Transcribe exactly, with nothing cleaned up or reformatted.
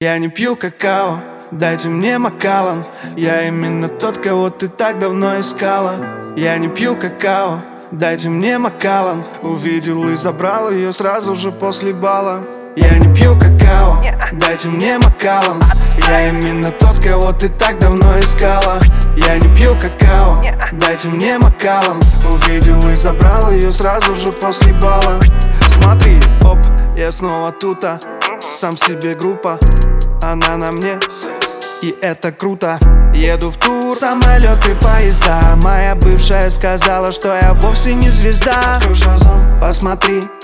Я не пью какао, дайте мне Макалан. Я именно тот, кого ты так давно искала. Я не пью какао, дайте мне Макалан. Увидел и забрал ее сразу же после бала. Я не пью какао, дайте мне Макалан. Я именно тот, кого ты так давно искала. Я не пью какао, дайте мне Макалан. Увидел и забрал ее сразу же после бала. Смотри, оп, я снова тута. Сам себе группа, она на мне, и это круто. Еду в тур, самолеты, поезда. Моя бывшая сказала, что я вовсе не звезда. Посмотри,